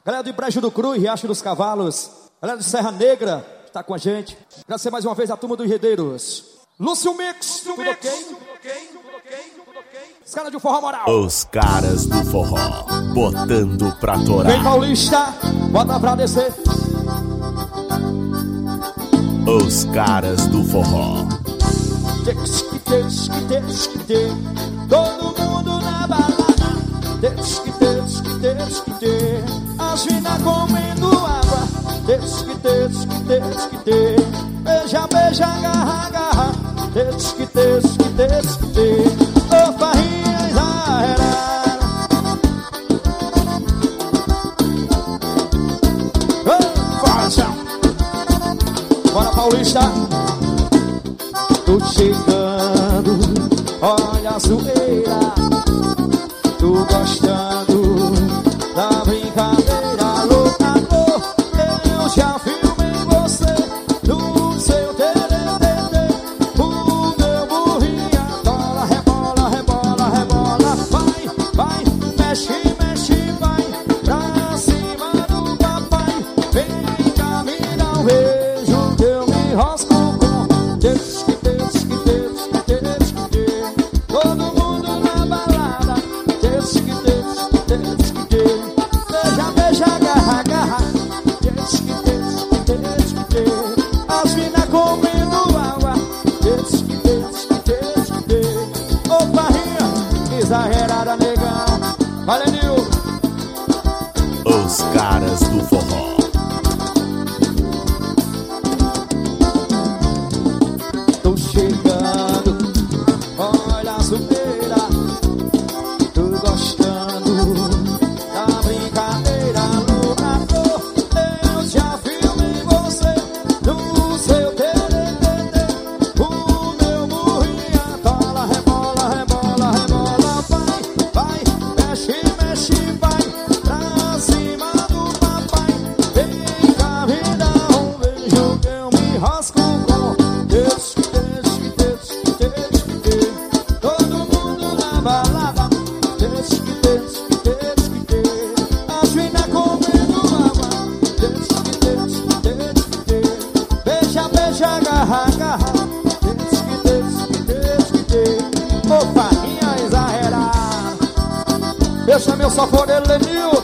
Galera de Brejo do Cruz, Riacho dos Cavalos. Galera de Serra Negra, está com a gente. Agradecer mais uma vez a turma dos Redeiros. Lúcio Mix, tudo ok? Os caras do forró moral. Os caras do forró, botando pra torar. Vem Paulista, bota pra descer. Os caras do forró. Todo mundo na balada. As minas comendo água. Beija, beija, agarra, agarra. Ô farrinha exagerada. Ô coração. Bora Paulista. Tô chegando, olha a zoeira. Tô gostando da brincadeira louca, eu já filmei você no seu TDT. O meu burrinho rebola, rebola, rebola, rebola. Vai, vai, mexe, mexe, vai pra cima do papai. Vem cá, me dá um beijo que eu me rosco com Deus. Todo mundo na balada. Beija, beija, agarra, agarra. As minas comendo água. Ô barrinha exagerada, negão. Olha, Nil. Os caras do forró. Tô chegando, olha a zoeira. Tô gostando da brincadeira louca. Eu já filmei você no seu TDT. O meu burrinho atola, rebola, rebola, rebola. Vai, vai, mexe, mexe, vai pra cima do papai. Vem cá, me dá um beijo que eu me rosco com Deus. Todo mundo na balada. As minas comendo água. Beija, beija, agarra, agarra. Ô farrinha exagerada. Eu chamei o só por ele, Lenil.